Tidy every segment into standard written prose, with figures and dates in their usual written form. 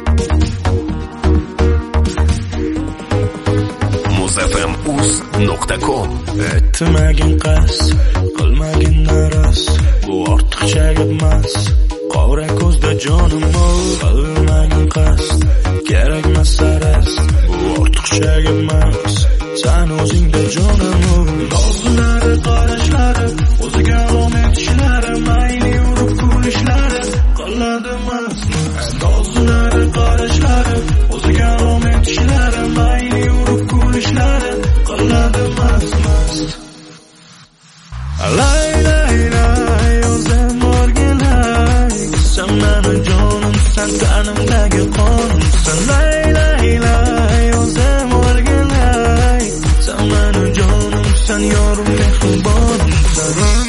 muzfm.uz.com Etmagin qasd, qilmagin naras, bu ortiqcha gapmas. Qora ko'zda jonim ol, qilmagin qasd, kerakmas saras, bu ortiqcha gapmas. Sen o'zingda jonim ol, nozlari qarashlari, o'ziga rom etishlari, mayli urib kulishlari, qiladimas. Nozlari qarashlari, o'ziga rom etishlari, mayli urib kulishlari, qiladimas. Lay lay lay, o'zim o'rgilay, sen meni jonim, sen tanimdagi qonimsan. Lay lay lay, o'zim o'rgilay, sen meni jonim, sen yorim mehribonimsan.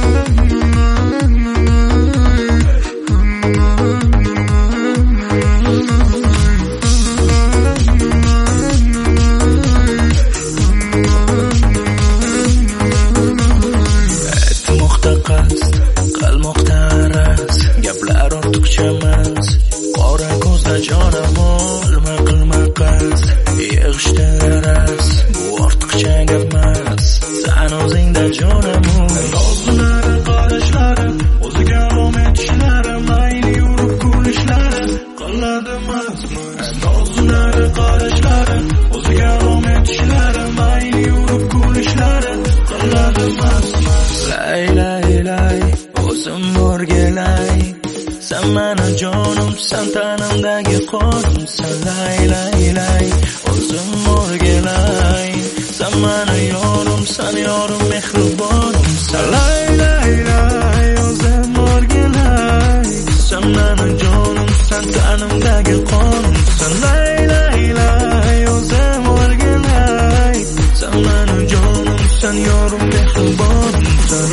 Qilmoqda aras, gaplar ortiqcha emas. Qora ko'zda jonim ol, qilma qasd, yig'ishda aras, bu ortiqcha gapmas. Sen o'zingda jonim ol, nozlari qarashlari, o'ziga rom etishlari, mayli urib kulishlari, qiladimas. Nozlari qarashlari, o'ziga rom etishlari, mayli urib kulishlari, qiladimas. Lay lay lay, o'zim o'rgilay, sen meni jonim, sen tanimdagi qonimsan. Lay lay lay, o'zim o'rgilay, sen meni yorim, sen yorim mehribonimsan. Lay lay lay, o'zim o'rgilay, sen meni jonim, sen tanimdagi qonimsan. Lay lay lay, o'zim o'rgilay, sen meni jonim, sen yorim mehribonimsan.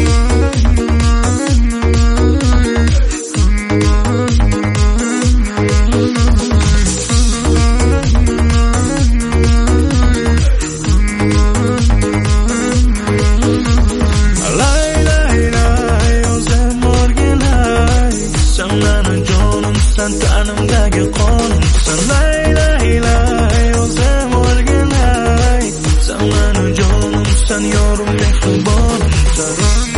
Sen tanimdagi qonimsan. Lay lay lay, o'zim o'rgilay, sen meni jonim, sen yorim mehribonimsan.